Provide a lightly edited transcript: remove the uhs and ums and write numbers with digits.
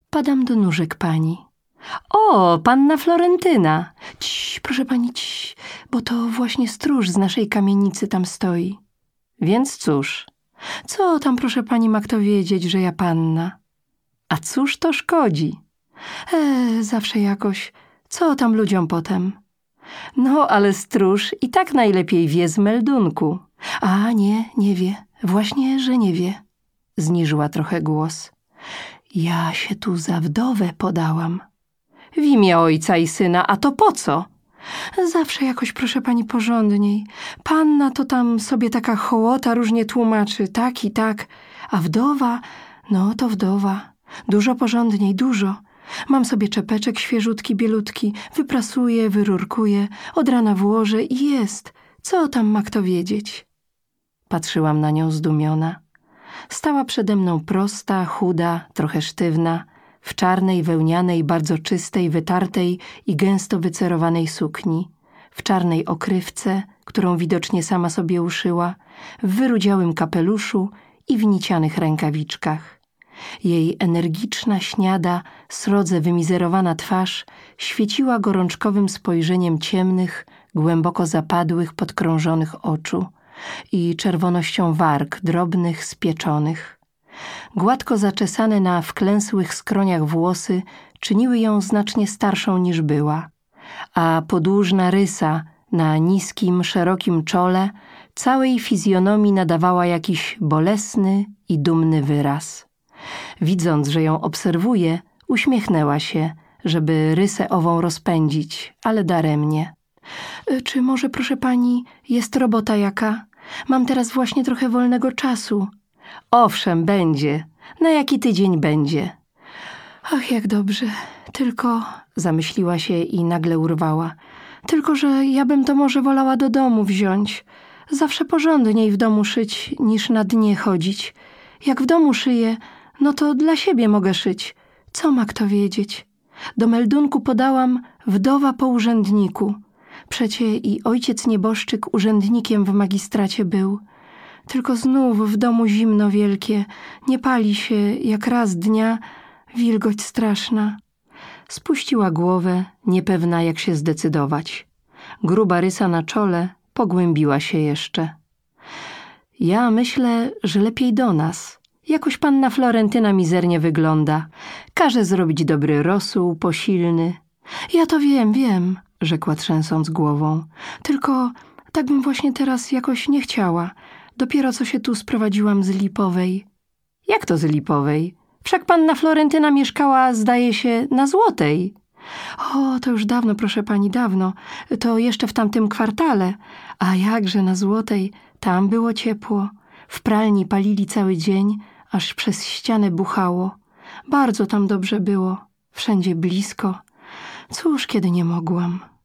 Padam do nóżek pani. O, panna Florentyna! Cii, proszę pani, cii, bo to właśnie stróż z naszej kamienicy tam stoi. Więc cóż? Co tam, proszę pani, ma kto wiedzieć, że ja panna? A cóż to szkodzi? Zawsze jakoś. Co tam ludziom potem? No, ale stróż i tak najlepiej wie z meldunku. A nie wie. Właśnie, że nie wie. Zniżyła trochę głos. Ja się tu za wdowę podałam. W imię ojca i syna, a to po co? Zawsze jakoś, proszę pani, porządniej. Panna to tam sobie taka hołota różnie tłumaczy, tak i tak. A wdowa, no to wdowa. Dużo porządniej, dużo. Mam sobie czepeczek świeżutki, bielutki, wyprasuję, wyrurkuję, od rana włożę i jest. Co tam ma kto wiedzieć? Patrzyłam na nią zdumiona. Stała przede mną prosta, chuda, trochę sztywna, w czarnej, wełnianej, bardzo czystej, wytartej i gęsto wycerowanej sukni, w czarnej okrywce, którą widocznie sama sobie uszyła, w wyrudziałym kapeluszu i w nicianych rękawiczkach. Jej energiczna, śniada, srodze wymizerowana twarz świeciła gorączkowym spojrzeniem ciemnych, głęboko zapadłych, podkrążonych oczu i czerwonością warg drobnych, spieczonych. Gładko zaczesane na wklęsłych skroniach włosy czyniły ją znacznie starszą niż była, a podłużna rysa na niskim, szerokim czole całej fizjonomii nadawała jakiś bolesny i dumny wyraz. Widząc, że ją obserwuje, uśmiechnęła się, żeby rysę ową rozpędzić, ale daremnie. Czy może, proszę pani, jest robota jaka? Mam teraz właśnie trochę wolnego czasu. Owszem, będzie. Na jaki tydzień będzie? Ach, jak dobrze. Tylko, zamyśliła się i nagle urwała. Tylko, że ja bym to może wolała do domu wziąć. Zawsze porządniej w domu szyć, niż na dnie chodzić. Jak w domu szyję, no to dla siebie mogę szyć. Co ma kto wiedzieć? Do meldunku podałam wdowa po urzędniku. Przecie i ojciec nieboszczyk urzędnikiem w magistracie był. Tylko znów w domu zimno wielkie, nie pali się jak raz dnia, wilgoć straszna. Spuściła głowę, niepewna jak się zdecydować. Gruba rysa na czole pogłębiła się jeszcze. Ja myślę, że lepiej do nas. Jakoś panna Florentyna mizernie wygląda. Każe zrobić dobry rosół, posilny. Ja to wiem, rzekła trzęsąc głową. Tylko tak bym właśnie teraz jakoś nie chciała. Dopiero co się tu sprowadziłam z Lipowej. Jak to z Lipowej? Wszak panna Florentyna mieszkała, zdaje się, na Złotej. O, to już dawno, proszę pani, dawno. To jeszcze w tamtym kwartale. A jakże na Złotej, tam było ciepło. W pralni palili cały dzień, aż przez ścianę buchało. Bardzo tam dobrze było. Wszędzie blisko. Cóż, kiedy nie mogłam.